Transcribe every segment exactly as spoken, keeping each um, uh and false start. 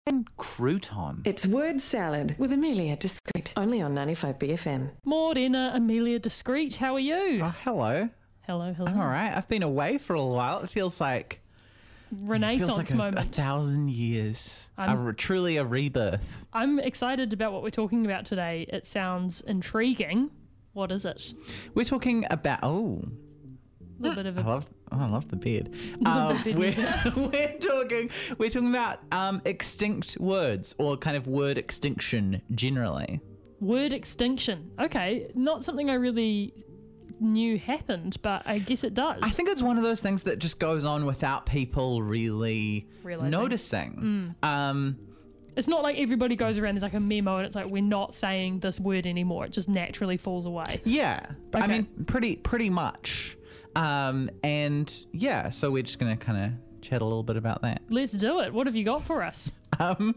Crouton. It's Word Salad with Amelia Discreet, only on ninety-five B F M. Morena, Amelia Discreet, how are you? Oh, hello. Hello, hello. I'm all right. I've been away for a while. It feels like Renaissance feels like a, moment. A thousand years. I'm- a, truly a rebirth. I'm excited about what we're talking about today. It sounds intriguing. What is it? We're talking about oh, A little bit of I a... love oh, I love the beard. bit Um, of beard we're, we're talking we're talking about um, extinct words or kind of word extinction generally. Word extinction. Okay, not something I really knew happened, but I guess it does. I think it's one of those things that just goes on without people really Realising. noticing. Um, It's not like everybody goes around, there's like a memo and it's like, we're not saying this word anymore. It just naturally falls away. Yeah, I Okay. mean, pretty pretty much. Um, and yeah, so we're just gonna kind of chat a little bit about that. Let's do it. What have you got for us? Um,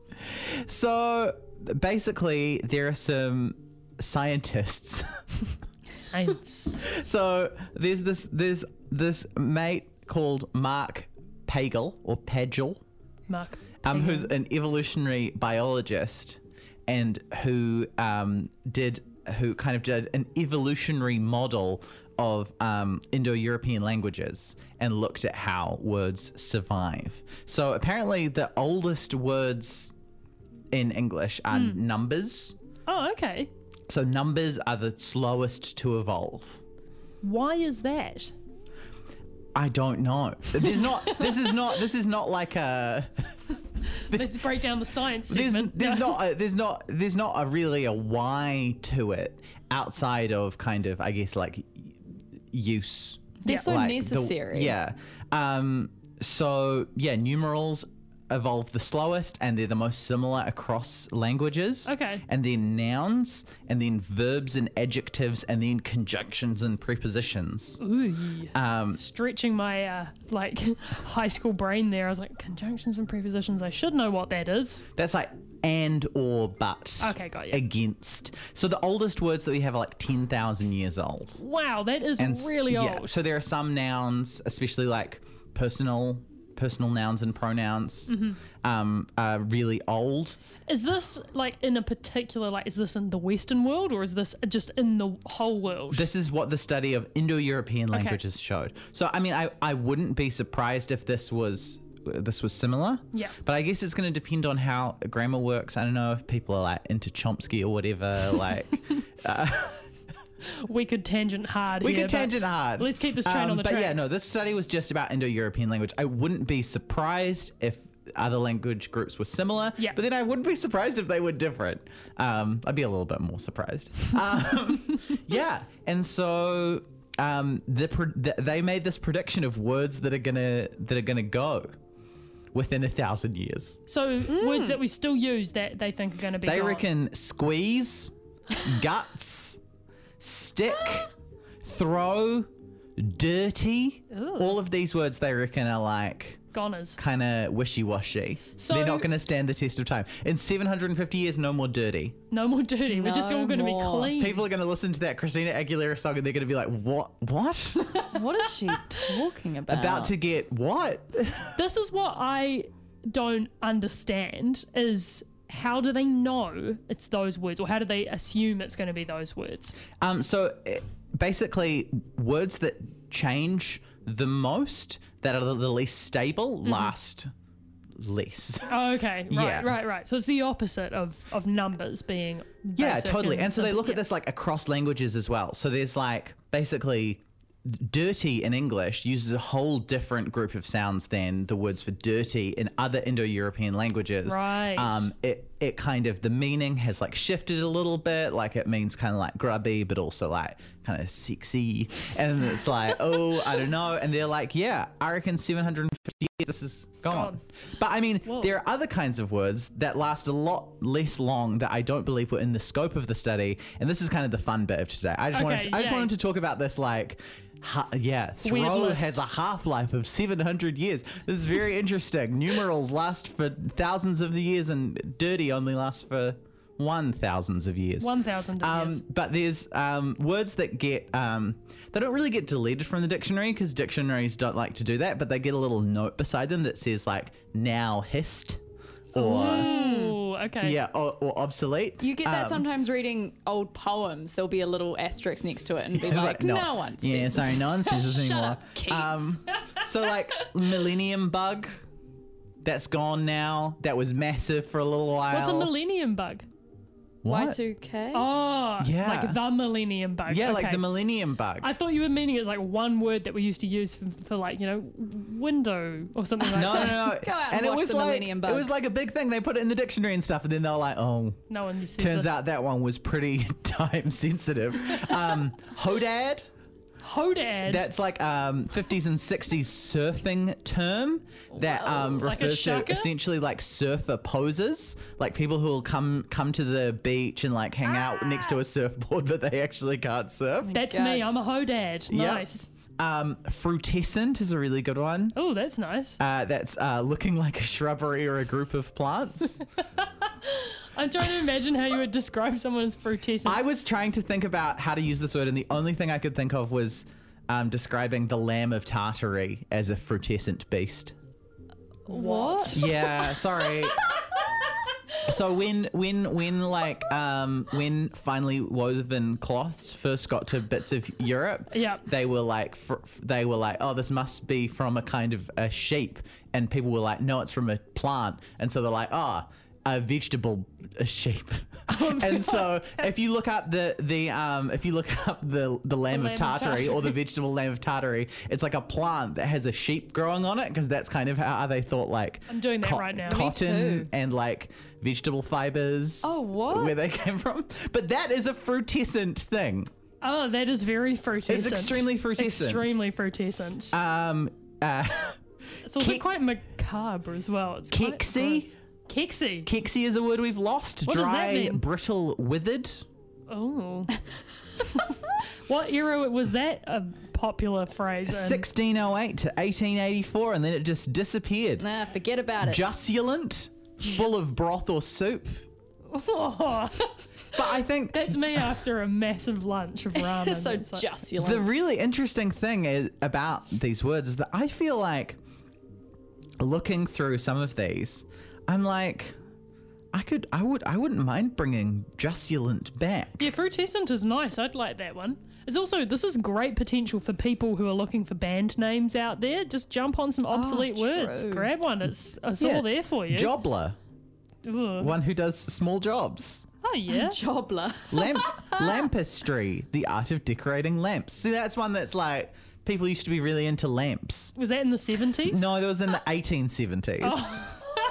so basically, there are some scientists. Science. So there's this there's this mate called Mark Pagel or Pagel. Mark. Um, Hang who's on. an evolutionary biologist and who um, did who kind of did an evolutionary model of um, Indo-European languages and looked at how words survive. So apparently the oldest words in English are numbers. Oh, okay. So numbers are the slowest to evolve. Why is that? I don't know. There's not. This is not. This is not like a. Let's break down the science There's, segment. there's not a, there's not there's not a really a why to it outside of kind of I guess like use. They're so Like the- necessary. yeah. Um. So yeah, numerals evolve the slowest, and they're the most similar across languages. Okay. And then nouns, and then verbs and adjectives, and then conjunctions and prepositions. Ooh. Um. Stretching my uh, like high school brain there. I was like, conjunctions and prepositions. I should know what that is. That's like and or but. Okay, got you. Against. So the oldest words that we have are like ten thousand years old. Wow, that is And s- really yeah, old. so there are some nouns, especially like personal personal nouns and pronouns, Mm-hmm. um, are really old. Is this like in a particular, like, is this in the Western world or is this just in the whole world? This is what the study of Indo-European languages showed. So I mean, I, I wouldn't be surprised if this was this was similar. Yeah. But I guess it's going to depend on how grammar works. I don't know if people are like into Chomsky or whatever. Like. we could tangent hard We here, could but tangent hard. Let's keep this train Um, on the But tracks. yeah, no, this study was just about Indo-European language. I wouldn't be surprised if other language groups were similar. Yeah. But then I wouldn't be surprised if they were different. Um, I'd be a little bit more surprised. Um, yeah. And so um, the, pro- th- they made this prediction of words that are gonna that are gonna go within a thousand years. So words that we still use that they think are going to be They gone. reckon squeeze, guts, stick, throw, dirty. Ooh. All of these words they reckon are like goners. kind of wishy-washy. So- They're not going to stand the test of time. In seven hundred fifty years, no more dirty. No more dirty. We're just No all going to be more. clean. People are going to listen to that Christina Aguilera song and they're going to be like, what? What? What is she talking about? About to get what? This is what I don't understand is how do they know it's those words or how do they assume it's going to be those words? Um, so eh, basically, words that change the most, that are the the least stable, Mm-hmm. last less. Oh, okay. Right, Yeah. right, right. So it's the opposite of, of numbers being Yeah, basic totally. And so they look yeah. at this like across languages as well. So there's like basically dirty in English uses a whole different group of sounds than the words for dirty in other Indo-European languages. Right. Um, it it kind of the meaning has like shifted a little bit. Like it means kind of like grubby, but also like kind of sexy. And it's like, oh, I don't know. And they're like, yeah, I reckon seven hundred fifty years this is gone. gone. But I mean, Whoa. there are other kinds of words that last a lot less long that I don't believe were in the scope of the study. And this is kind of the fun bit of today. I just Okay, wanted, to, I just yay. wanted to talk about this like. Ha- yeah, Weird throw list. has a half-life of seven hundred years. This is very interesting. Numerals last for thousands of the years, and dirty only lasts for one thousands of years. one thousand Um, years. but there's um, words that get um, they don't really get deleted from the dictionary because dictionaries don't like to do that. But they get a little note beside them that says like now hissed, or Ooh, okay. yeah, or, or obsolete. You get that Um, sometimes reading old poems. There'll be a little asterisk next to it and be It's like, like, no, one says Yeah, this. sorry, no one says this Shut anymore. up, kids. Um, so like Millennium Bug, that's gone now. That was massive for a little while. What's a millennium bug? Y What? two K? Oh, Yeah. like the millennium bug. Yeah, okay. like the Millennium Bug. I thought you were meaning it's like one word that we used to use for, for like, you know, window or something like no, no, that. no. Go out and it watch was the like, Millennium It was Bugs. like a big thing. They put it in the dictionary and stuff, and then they were like, oh, No one says turns this. out that one was pretty time sensitive. Um, Hodad. Hodad. That's like um fifties and sixties surfing term that um Like a refers to shaka? essentially like surfer posers, like people who will come come to the beach and like hang out next to a surfboard, but they actually can't surf. That's God. me. I'm a hodad. Yep. Nice. Um, frutescent is a really good one. Oh, that's nice. Uh, that's uh, looking like a shrubbery or a group of plants. I'm trying to imagine how you would describe someone as frutescent. I was trying to think about how to use this word, and the only thing I could think of was um, describing the lamb of Tartary as a frutescent beast. What? Yeah, sorry. So when when when like um when finally woven cloths first got to bits of Europe, Yep. they were like fr- they were like, oh, this must be from a kind of a sheep, and people were like, no, it's from a plant, and so they're like, oh, a vegetable a sheep. And so if you look up the the um if you look up the the lamb, lamb of of Tartary or the Tartary. vegetable lamb of Tartary, it's like a plant that has a sheep growing on it, because that's kind of how they thought like I'm doing that co- right now. Me cotton too. and like vegetable fibers. Oh, what? Where they came from. But that is a frutescent thing. Oh, that is very frutescent. It's extremely frutescent. Extremely frutescent. Um, uh, it's also Ke- quite macabre as well. It's quite Keksy? gross. Keksy. Keksy is a word we've lost. What does that Dry, mean? brittle, withered. Oh. What era was that a popular phrase in? sixteen oh eight to eighteen eighty-four, and then it just disappeared. Nah, forget about it. Jusculent, full of broth or soup. Oh, But I think that's me after a massive lunch of ramen. so It's like- jusculent. the really interesting thing is about these words is that I feel like looking through some of these, I'm like, I could, I would, I wouldn't mind bringing Jusculent back. Yeah, frutescent is nice. I'd like that one. It's also, this is great potential for people who are looking for band names out there. Just jump on some obsolete words. true. Grab one. It's, it's Yeah. all there for you. Jobler, Ugh. one who does small jobs. Oh, yeah. Jobler. Lamp, lampistry, the art of decorating lamps. See, that's one that's like people used to be really into lamps. Was that in the seventies? No, that was in the eighteen seventies. Oh.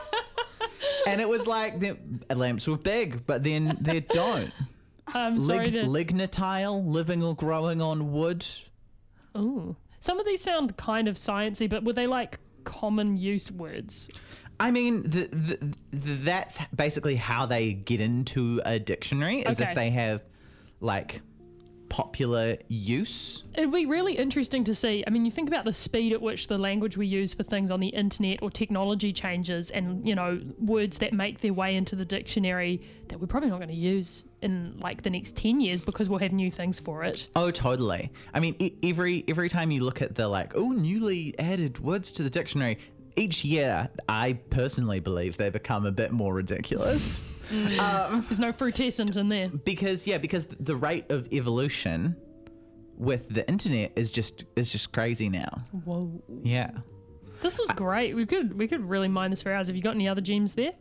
And it was like the lamps were big, but then they don't. I'm sorry Lig- to... lignitile, living or growing on wood. Ooh. Some of these sound kind of sciencey, but were they like common use words? I mean, the, the, the, that's basically how they get into a dictionary, is Okay. if they have like popular use. It'd be really interesting to see. I mean, you think about the speed at which the language we use for things on the internet or technology changes, and, you know, words that make their way into the dictionary that we're probably not going to use in like the next ten years because we'll have new things for it. Oh, totally. I mean, e- every every time you look at the like, oh, newly added words to the dictionary, each year, I personally believe they become a bit more ridiculous. There's no frutescent in there. Because yeah, because the rate of evolution with the internet is just is just crazy now. Whoa. Yeah. This is great. We could we could really mine this for hours. Have you got any other gems there?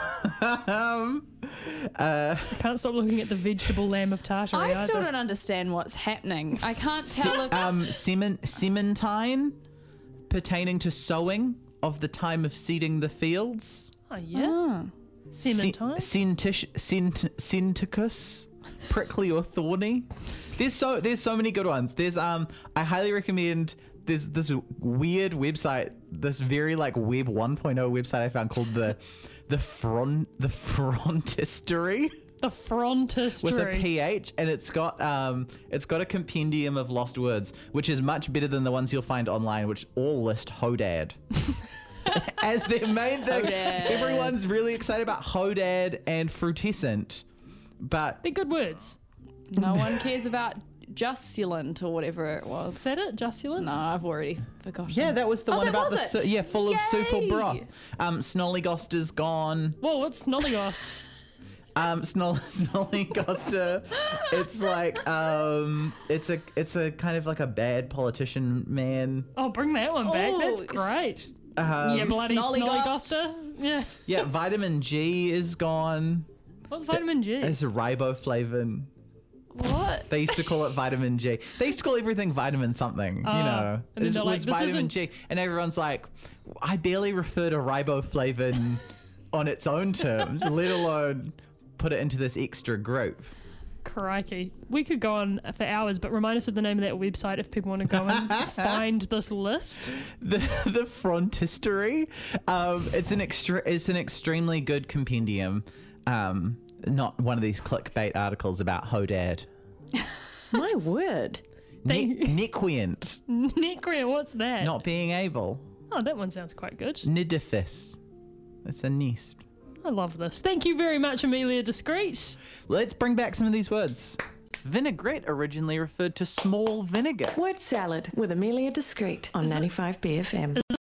um, I can't stop looking at the vegetable lamb of Tartary. I still either. don't understand what's happening. I can't tell if um, semen, sementine, pertaining to sowing of the time of seeding the fields. Oh, yeah. Sementine? Cintish, cint, cinticus, prickly or thorny. There's so there's so many good ones. There's um I highly recommend. There's this weird website, this very like web one point oh website I found called the the front the frontistery. The frontistery. With a P H, and it's got um it's got a compendium of lost words, which is much better than the ones you'll find online, which all list Hodad as their main thing. Hodad. Everyone's really excited about Hodad and frutescent, but They're good words. no one cares about Jusculent or whatever it was. Is that it? Jusculent? No, I've already forgotten. Yeah, that was the Oh, one that about was the it. su- yeah, full of Yay! super broth. Um, Snollygoster's gone. Whoa, what's Snollygost? Um, Snoll- Snollygoster. It's like um, it's a it's a kind of like a bad politician man. Oh, bring that one back. Oh, That's it's- great. Um, yeah, bloody Snollygost. Snollygoster. Yeah. yeah, vitamin G is gone. What's vitamin G? It's riboflavin. What? They used to call it vitamin G. They used to call everything vitamin something, you Oh, know. and then It they're was like, "This vitamin isn't-" G. And everyone's like, I barely refer to riboflavin on its own terms, let alone put it into this extra group. Crikey. We could go on for hours, but remind us of the name of that website if people want to go and find this list. The the Frontistery. Um, it's an extra. It's an extremely good compendium. Um, not one of these clickbait articles about Hodad. My word. Ne- Thank- Nequient, Necria, what's that? not being able. Oh, that one sounds quite good. Nidifis. It's a nisp. I love this. Thank you very much, Amelia Discreet. Let's bring back some of these words. Vinaigrette originally referred to small vinegar. Word salad with Amelia Discreet on ninety-five B F M.